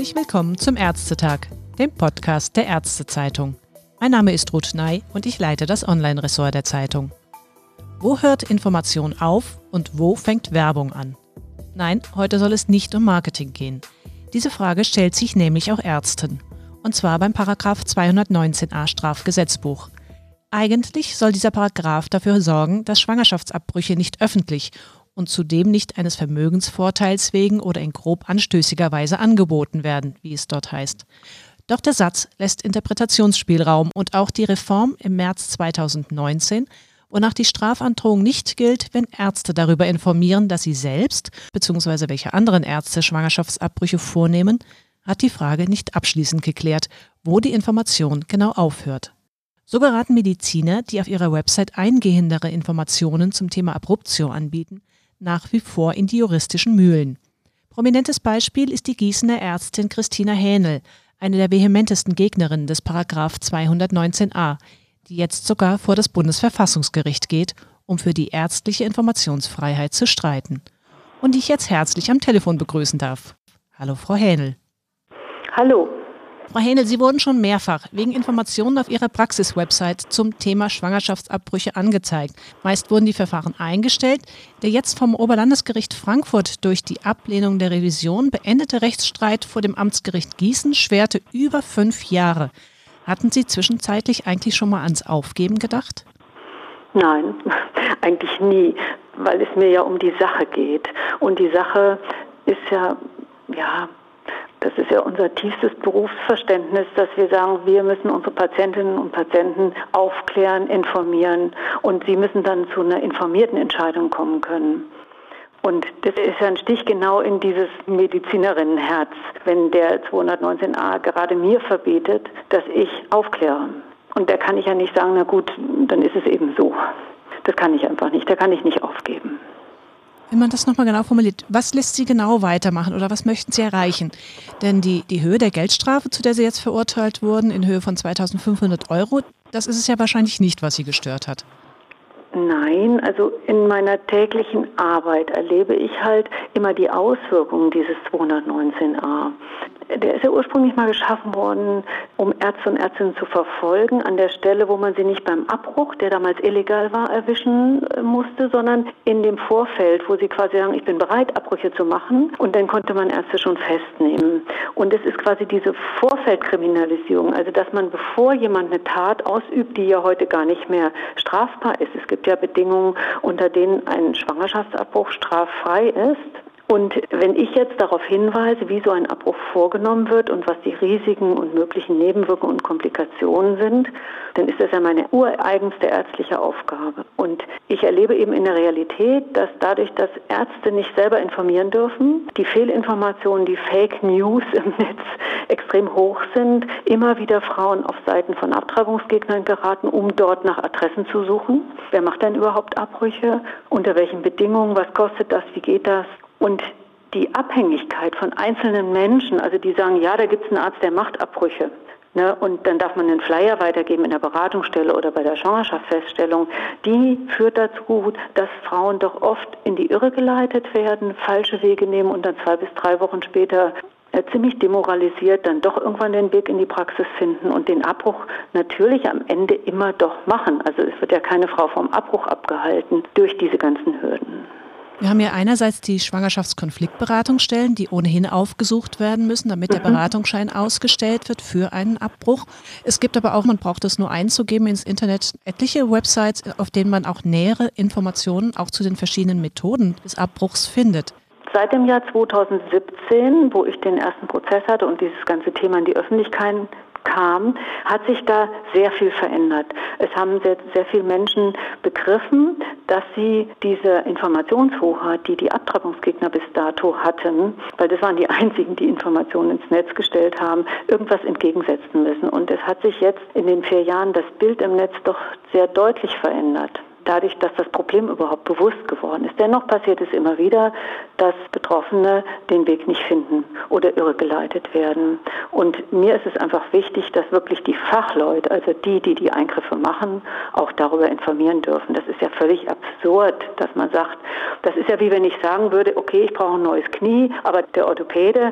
Herzlich willkommen zum Ärztetag, dem Podcast der Ärztezeitung. Mein Name ist Ruth Ney und ich leite das Online-Ressort der Zeitung. Wo hört Information auf und wo fängt Werbung an? Nein, heute soll es nicht um Marketing gehen. Diese Frage stellt sich nämlich auch Ärzten. Und zwar beim Paragraph 219a Strafgesetzbuch. Eigentlich soll dieser Paragraph dafür sorgen, dass Schwangerschaftsabbrüche nicht öffentlich und zudem nicht eines Vermögensvorteils wegen oder in grob anstößiger Weise angeboten werden, wie es dort heißt. Doch der Satz lässt Interpretationsspielraum und auch die Reform im März 2019, wonach die Strafandrohung nicht gilt, wenn Ärzte darüber informieren, dass sie selbst bzw. welche anderen Ärzte Schwangerschaftsabbrüche vornehmen, hat die Frage nicht abschließend geklärt, wo die Information genau aufhört. So geraten Mediziner, die auf ihrer Website eingehendere Informationen zum Thema Abruptio anbieten, nach wie vor in die juristischen Mühlen. Prominentes Beispiel ist die Gießener Ärztin Christina Hähnel, eine der vehementesten Gegnerinnen des Paragraph 219a, die jetzt sogar vor das Bundesverfassungsgericht geht, um für die ärztliche Informationsfreiheit zu streiten. Und die ich jetzt herzlich am Telefon begrüßen darf. Hallo, Frau Hähnel. Hallo. Frau Hähnel, Sie wurden schon mehrfach wegen Informationen auf Ihrer Praxis-Website zum Thema Schwangerschaftsabbrüche angezeigt. Meist wurden die Verfahren eingestellt. Der jetzt vom Oberlandesgericht Frankfurt durch die Ablehnung der Revision beendete Rechtsstreit vor dem Amtsgericht Gießen schwerte über 5 Jahre. Hatten Sie zwischenzeitlich eigentlich schon mal ans Aufgeben gedacht? Nein, eigentlich nie, weil es mir ja um die Sache geht. Und die Sache ist das ist ja unser tiefstes Berufsverständnis, dass wir sagen, wir müssen unsere Patientinnen und Patienten aufklären, informieren und sie müssen dann zu einer informierten Entscheidung kommen können. Und das ist ja ein Stich genau in dieses Medizinerinnenherz, wenn der 219a gerade mir verbietet, dass ich aufkläre. Und da kann ich ja nicht sagen, na gut, dann ist es eben so. Das kann ich einfach nicht, da kann ich nicht aufgeben. Wenn man das nochmal genau formuliert, was lässt Sie genau weitermachen oder was möchten Sie erreichen? Denn die Höhe der Geldstrafe, zu der Sie jetzt verurteilt wurden, in Höhe von 2.500 €, das ist es ja wahrscheinlich nicht, was Sie gestört hat. Nein, also in meiner täglichen Arbeit erlebe ich halt immer die Auswirkungen dieses 219a. Der ist ja ursprünglich mal geschaffen worden, um Ärzte und Ärztinnen zu verfolgen, an der Stelle, wo man sie nicht beim Abbruch, der damals illegal war, erwischen musste, sondern in dem Vorfeld, wo sie quasi sagen, ich bin bereit, Abbrüche zu machen, und dann konnte man Ärzte schon festnehmen. Und es ist quasi diese Vorfeldkriminalisierung, also dass man, bevor jemand eine Tat ausübt, die ja heute gar nicht mehr strafbar ist, es gibt ja Bedingungen, unter denen ein Schwangerschaftsabbruch straffrei ist. Und wenn ich jetzt darauf hinweise, wie so ein Abbruch vorgenommen wird und was die Risiken und möglichen Nebenwirkungen und Komplikationen sind, dann ist das ja meine ureigenste ärztliche Aufgabe. Und ich erlebe eben in der Realität, dass dadurch, dass Ärzte nicht selber informieren dürfen, die Fehlinformationen, die Fake News im Netz extrem hoch sind, immer wieder Frauen auf Seiten von Abtreibungsgegnern geraten, um dort nach Adressen zu suchen. Wer macht denn überhaupt Abbrüche? Unter welchen Bedingungen? Was kostet das? Wie geht das? Und die Abhängigkeit von einzelnen Menschen, also die sagen, ja, da gibt es einen Arzt, der macht Abbrüche, ne, und dann darf man einen Flyer weitergeben in der Beratungsstelle oder bei der Schwangerschaftsfeststellung, die führt dazu, dass Frauen doch oft in die Irre geleitet werden, falsche Wege nehmen und dann 2 bis 3 Wochen später ziemlich demoralisiert dann doch irgendwann den Weg in die Praxis finden und den Abbruch natürlich am Ende immer doch machen. Also es wird ja keine Frau vom Abbruch abgehalten durch diese ganzen Hürden. Wir haben ja einerseits die Schwangerschaftskonfliktberatungsstellen, die ohnehin aufgesucht werden müssen, damit der Beratungsschein ausgestellt wird für einen Abbruch. Es gibt aber auch, man braucht es nur einzugeben ins Internet, etliche Websites, auf denen man auch nähere Informationen auch zu den verschiedenen Methoden des Abbruchs findet. Seit dem Jahr 2017, wo ich den ersten Prozess hatte und dieses ganze Thema in die Öffentlichkeit kam, hat sich da sehr viel verändert. Es haben sehr viele Menschen begriffen, dass sie diese Informationshoheit, die die Abtreibungsgegner bis dato hatten, weil das waren die einzigen, die Informationen ins Netz gestellt haben, irgendwas entgegensetzen müssen. Und es hat sich jetzt in den 4 Jahren das Bild im Netz doch sehr deutlich verändert. Dadurch, dass das Problem überhaupt bewusst geworden ist. Dennoch passiert es immer wieder, dass Betroffene den Weg nicht finden oder irregeleitet werden. Und mir ist es einfach wichtig, dass wirklich die Fachleute, also die Eingriffe machen, auch darüber informieren dürfen. Das ist ja völlig absurd, dass man sagt, das ist ja wie wenn ich sagen würde, okay, ich brauche ein neues Knie, aber der Orthopäde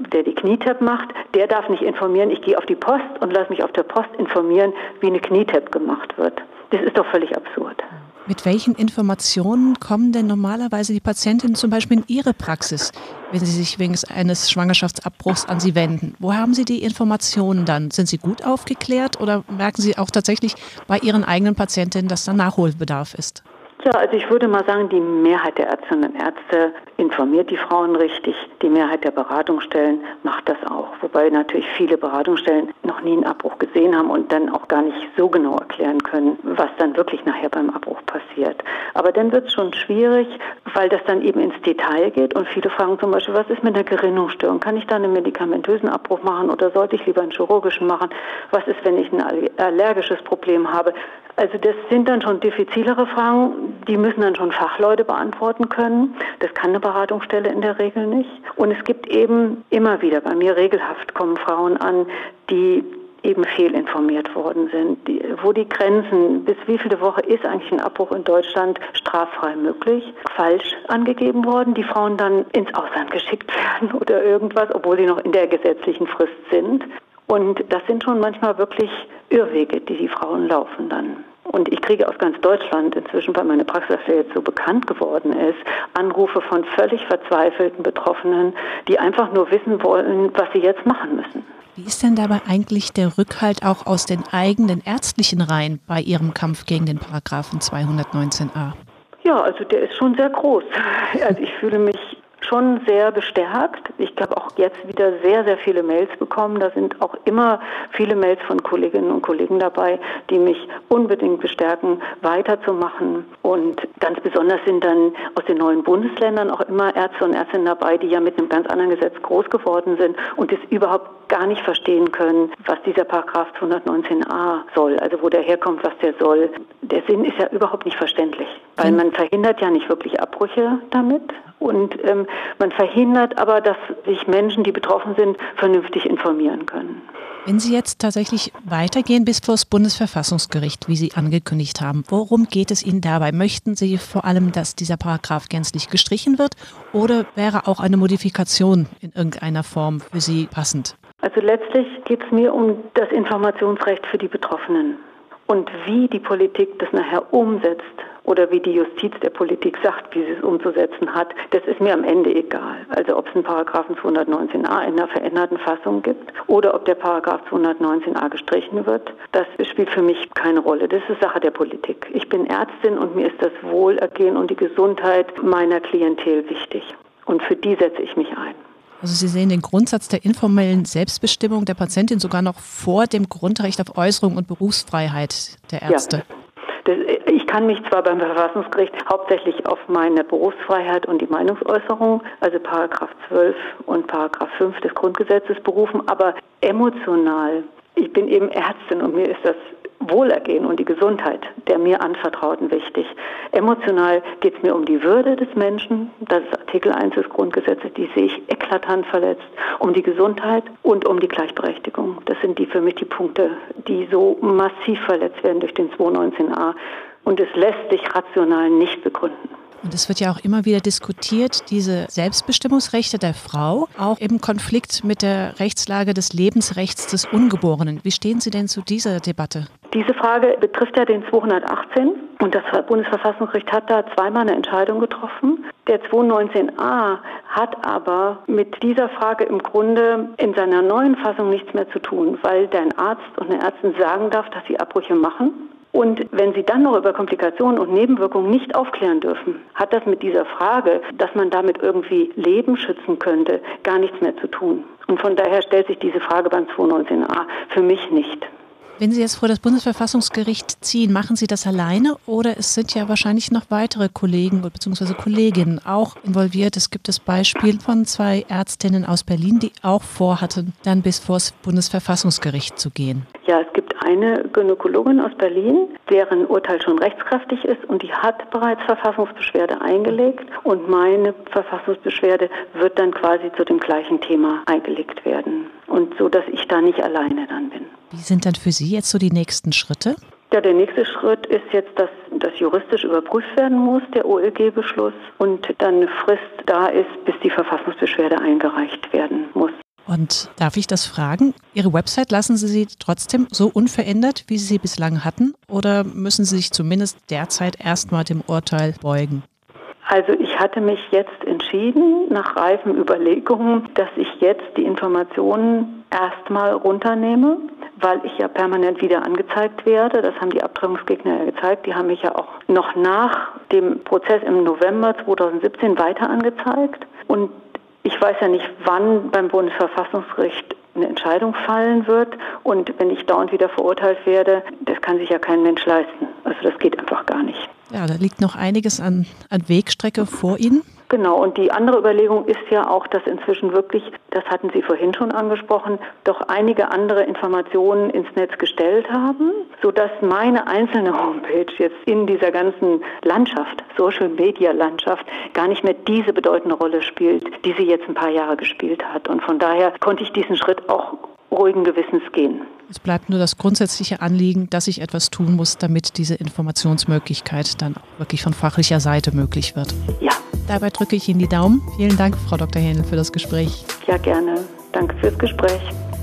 der die Knietap macht, der darf nicht informieren, ich gehe auf die Post und lasse mich auf der Post informieren, wie eine Knietap gemacht wird. Das ist doch völlig absurd. Mit welchen Informationen kommen denn normalerweise die Patientinnen zum Beispiel in Ihre Praxis, wenn sie sich wegen eines Schwangerschaftsabbruchs an Sie wenden? Wo haben Sie die Informationen dann? Sind Sie gut aufgeklärt oder merken Sie auch tatsächlich bei Ihren eigenen Patientinnen, dass da Nachholbedarf ist? Ja, also ich würde mal sagen, die Mehrheit der Ärztinnen und Ärzte informiert die Frauen richtig. Die Mehrheit der Beratungsstellen macht das auch. Wobei natürlich viele Beratungsstellen noch nie einen Abbruch gesehen haben und dann auch gar nicht so genau erklären können, was dann wirklich nachher beim Abbruch passiert. Aber dann wird es schon schwierig, weil das dann eben ins Detail geht und viele fragen zum Beispiel, was ist mit einer Gerinnungsstörung? Kann ich da einen medikamentösen Abbruch machen oder sollte ich lieber einen chirurgischen machen? Was ist, wenn ich ein allergisches Problem habe? Also das sind dann schon diffizilere Fragen, die müssen dann schon Fachleute beantworten können. Das kann eine Beratungsstelle in der Regel nicht. Und es gibt eben immer wieder, bei mir regelhaft kommen Frauen an, die eben fehlinformiert worden sind, wo die Grenzen, bis wie viele Woche ist eigentlich ein Abbruch in Deutschland straffrei möglich, falsch angegeben worden, die Frauen dann ins Ausland geschickt werden oder irgendwas, obwohl sie noch in der gesetzlichen Frist sind. Und das sind schon manchmal wirklich Irrwege, die Frauen laufen dann. Und ich kriege aus ganz Deutschland inzwischen, weil meine Praxis jetzt so bekannt geworden ist, Anrufe von völlig verzweifelten Betroffenen, die einfach nur wissen wollen, was sie jetzt machen müssen. Wie ist denn dabei eigentlich der Rückhalt auch aus den eigenen ärztlichen Reihen bei Ihrem Kampf gegen den Paragraphen 219a? Ja, also der ist schon sehr groß. Also ich fühle mich schon sehr bestärkt. Ich habe auch jetzt wieder sehr, sehr viele Mails bekommen. Da sind auch immer viele Mails von Kolleginnen und Kollegen dabei, die mich unbedingt bestärken, weiterzumachen. Und ganz besonders sind dann aus den neuen Bundesländern auch immer Ärzte und Ärztinnen dabei, die ja mit einem ganz anderen Gesetz groß geworden sind und es überhaupt gar nicht verstehen können, was dieser Paragraph 219a soll, also wo der herkommt, was der soll. Der Sinn ist ja überhaupt nicht verständlich, weil man verhindert ja nicht wirklich Abbrüche damit. Und man verhindert aber, dass sich Menschen, die betroffen sind, vernünftig informieren können. Wenn Sie jetzt tatsächlich weitergehen bis vor das Bundesverfassungsgericht, wie Sie angekündigt haben, worum geht es Ihnen dabei? Möchten Sie vor allem, dass dieser Paragraph gänzlich gestrichen wird oder wäre auch eine Modifikation in irgendeiner Form für Sie passend? Also letztlich geht es mir um das Informationsrecht für die Betroffenen. Und wie die Politik das nachher umsetzt oder wie die Justiz der Politik sagt, wie sie es umzusetzen hat, das ist mir am Ende egal. Also ob es einen Paragraphen 219a in einer veränderten Fassung gibt oder ob der Paragraph 219a gestrichen wird, das spielt für mich keine Rolle. Das ist Sache der Politik. Ich bin Ärztin und mir ist das Wohlergehen und die Gesundheit meiner Klientel wichtig. Und für die setze ich mich ein. Also Sie sehen den Grundsatz der informellen Selbstbestimmung der Patientin sogar noch vor dem Grundrecht auf Äußerung und Berufsfreiheit der Ärzte. Ja. Ich kann mich zwar beim Verfassungsgericht hauptsächlich auf meine Berufsfreiheit und die Meinungsäußerung, also Paragraph 12 und Paragraph 5 des Grundgesetzes berufen, aber emotional, ich bin eben Ärztin und mir ist das Wohlergehen und die Gesundheit der mir Anvertrauten wichtig. Emotional geht es mir um die Würde des Menschen, das ist Artikel 1 des Grundgesetzes, die sehe ich eklatant verletzt, um die Gesundheit und um die Gleichberechtigung. Das sind für mich die Punkte, die so massiv verletzt werden durch den 219a und es lässt sich rational nicht begründen. Und es wird ja auch immer wieder diskutiert, diese Selbstbestimmungsrechte der Frau, auch im Konflikt mit der Rechtslage des Lebensrechts des Ungeborenen. Wie stehen Sie denn zu dieser Debatte? Diese Frage betrifft ja den 218 und das Bundesverfassungsgericht hat da zweimal eine Entscheidung getroffen. Der 219a hat aber mit dieser Frage im Grunde in seiner neuen Fassung nichts mehr zu tun, weil dein Arzt und eine Ärztin sagen darf, dass sie Abbrüche machen. Und wenn Sie dann noch über Komplikationen und Nebenwirkungen nicht aufklären dürfen, hat das mit dieser Frage, dass man damit irgendwie Leben schützen könnte, gar nichts mehr zu tun. Und von daher stellt sich diese Frage beim 219a für mich nicht. Wenn Sie jetzt vor das Bundesverfassungsgericht ziehen, machen Sie das alleine oder es sind ja wahrscheinlich noch weitere Kollegen bzw. Kolleginnen auch involviert? Es gibt das Beispiel von 2 Ärztinnen aus Berlin, die auch vorhatten, dann bis vor das Bundesverfassungsgericht zu gehen. Ja, es gibt eine Gynäkologin aus Berlin, deren Urteil schon rechtskräftig ist und die hat bereits Verfassungsbeschwerde eingelegt und meine Verfassungsbeschwerde wird dann quasi zu dem gleichen Thema eingelegt werden und so, dass ich da nicht alleine dann bin. Wie sind dann für Sie jetzt so die nächsten Schritte? Ja, der nächste Schritt ist jetzt, dass das juristisch überprüft werden muss, der OLG-Beschluss, und dann eine Frist da ist, bis die Verfassungsbeschwerde eingereicht werden muss. Und darf ich das fragen? Ihre Website, lassen Sie sie trotzdem so unverändert, wie Sie sie bislang hatten? Oder müssen Sie sich zumindest derzeit erstmal dem Urteil beugen? Also ich hatte mich jetzt entschieden, nach reifen Überlegungen, dass ich jetzt die Informationen erstmal runternehme, weil ich ja permanent wieder angezeigt werde. Das haben die Abtreibungsgegner ja gezeigt. Die haben mich ja auch noch nach dem Prozess im November 2017 weiter angezeigt. Und ich weiß ja nicht, wann beim Bundesverfassungsgericht eine Entscheidung fallen wird. Und wenn ich dauernd wieder verurteilt werde, das kann sich ja kein Mensch leisten. Also das geht einfach gar nicht. Ja, da liegt noch einiges an Wegstrecke vor Ihnen. Genau, und die andere Überlegung ist ja auch, dass inzwischen wirklich, das hatten Sie vorhin schon angesprochen, doch einige andere Informationen ins Netz gestellt haben, sodass meine einzelne Homepage jetzt in dieser ganzen Landschaft, Social-Media-Landschaft, gar nicht mehr diese bedeutende Rolle spielt, die sie jetzt ein paar Jahre gespielt hat. Und von daher konnte ich diesen Schritt auch ruhigen Gewissens gehen. Es bleibt nur das grundsätzliche Anliegen, dass ich etwas tun muss, damit diese Informationsmöglichkeit dann auch wirklich von fachlicher Seite möglich wird. Ja. Dabei drücke ich Ihnen die Daumen. Vielen Dank, Frau Dr. Hähnel, für das Gespräch. Ja, gerne. Danke fürs Gespräch.